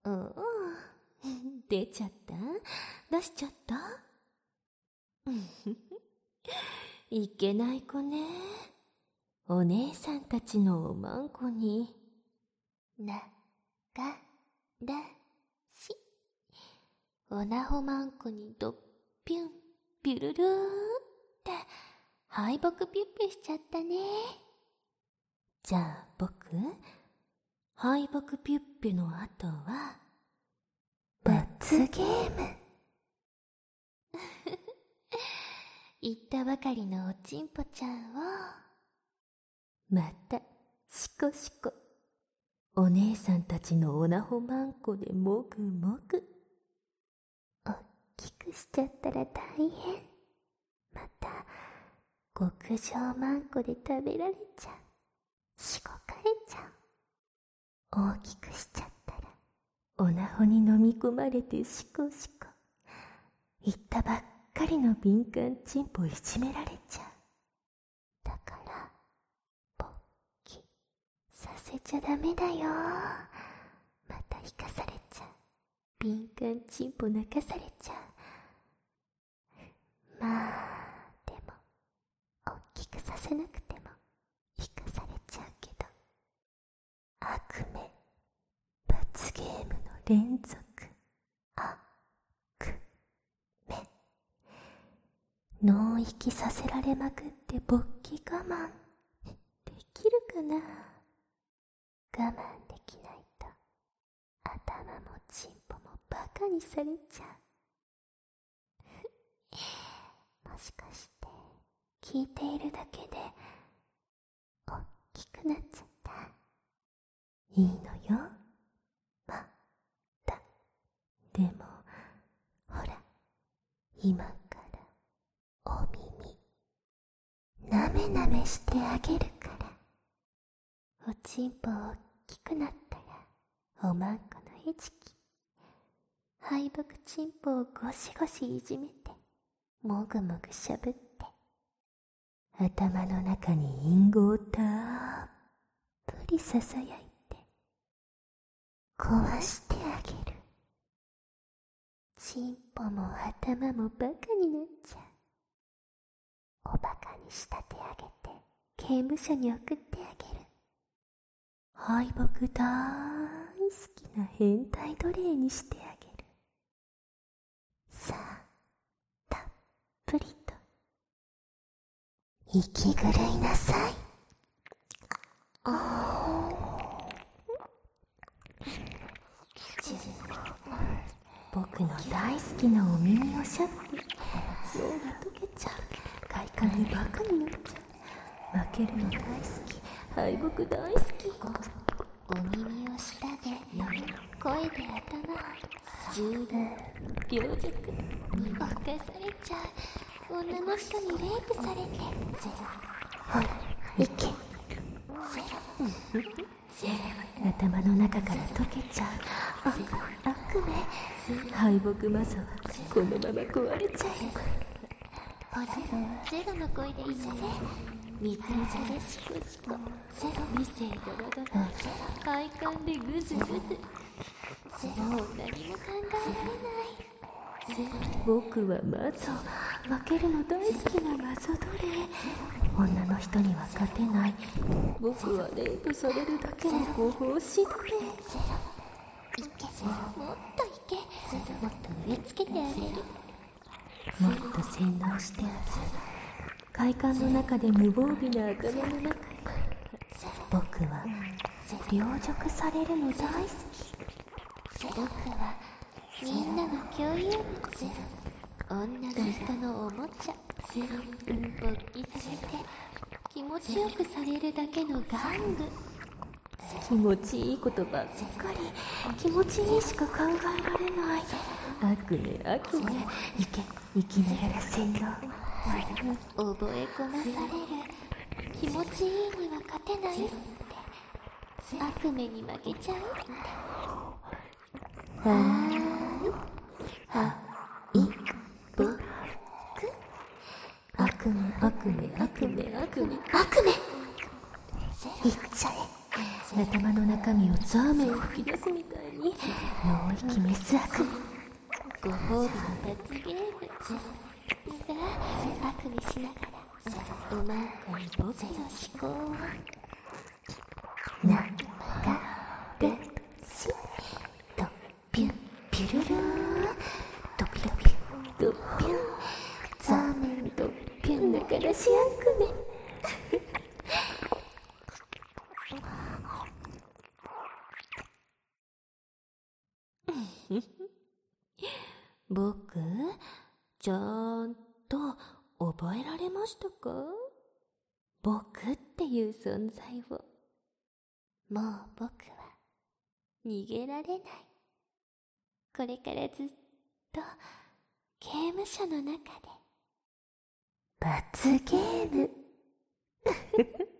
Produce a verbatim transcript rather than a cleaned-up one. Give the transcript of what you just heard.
うん、出ちゃった？出しちゃった？いけない子ね。お姉さんたちのおまんこに。な、が、ら、し。おなほまんこにどっぴゅん、ぴゅるるーって、敗北ぴゅっぴゅしちゃったね。じゃあ僕、敗北ぴゅっぴゅの後は、罰ゲーム。言ったばかりのおちんぽちゃんを、また、しこしこ、お姉さんたちのおなほまんこでもぐもぐ。おっきくしちゃったら大変。また、極上まんこで食べられちゃう。しごかれちゃう。大きくしちゃったら、おなほに飲み込まれてしこしこ。言ったばっかりの敏感チンポいじめられちゃう。だから、ポッキさせちゃダメだよ。また引かされちゃう。敏感チンポ泣かされちゃう。まあ、でも、おっきくさせなくても、引かされちゃうけど。悪夢、罰ゲームの連続。あ、く、め。脳息させられまくって勃起我慢。できるかな？我慢できないと、頭もチンポもバカにされちゃう。もしかして、聞いているだけで、おっきくなっちゃった。いいのよ。また。でも、ほら、今からお耳、なめなめしてあげるから。おちんぽおっきくなったら、おまんこの餌食。敗北ちんぽをゴシゴシいじめて、もぐもぐしゃぶって、頭の中に隠語をたっぷりささやいて、壊してあげる。ちんぽも頭もバカになっちゃう。おバカに仕立てあげて、刑務所に送ってあげる。敗北大好きな変態奴隷にしてあげる。さあ、たっぷりと、息狂いなさい。あ僕の大好きなお耳をしゃぶり、脳が溶けちゃう。快感でバカになっちゃう。負けるの大好き、敗北大好き。お耳を舌で、声で頭、銃弾、病弱、犯されちゃう。女の人にレイプされて、ほら、いけ。頭の中から溶けちゃう。あ、悪夢、敗北マザはこのまま壊れちゃう。ほら、ゼロの声で言って。水水でシコシコ、理性ドロドロ、快感でグズグズ。もう何も考えられない。僕はマゾ、負けるの大好きなマゾ奴隷。女の人には勝てない。僕はレイプされるだけのご奉仕奴隷。いけ、もっといけ、もっと植え付けてあげる。もっと洗脳してあげる。快感の中で無防備な頭の中に、僕は凌辱されるの大好き。僕はみんなの共有物、女の人のおもちゃ。勃起させて気持ちよくされるだけの玩具。気持ちいいことばっかり、気持ちいいしか考えられない。悪夢悪夢、いけ、生きながら洗脳。覚え込まされる。気持ちいいには勝てないって、悪夢に負けちゃうって。はーい、は、い、ぼ、く。悪夢悪夢悪夢悪夢悪夢。いっちゃえ。頭頭の中身をザーメンを吹き出すみたいに脳域メス悪夢。ご褒美の罰ゲーム。さあ悪夢しながらうまくに僕の思考をなんかでしとピュンピュルルーンとピュンピュンとピュンザーメンとピュンだからし悪夢。僕、ちゃんと覚えられましたか？僕っていう存在を。もう僕は逃げられない。これからずっと刑務所の中で罰ゲーム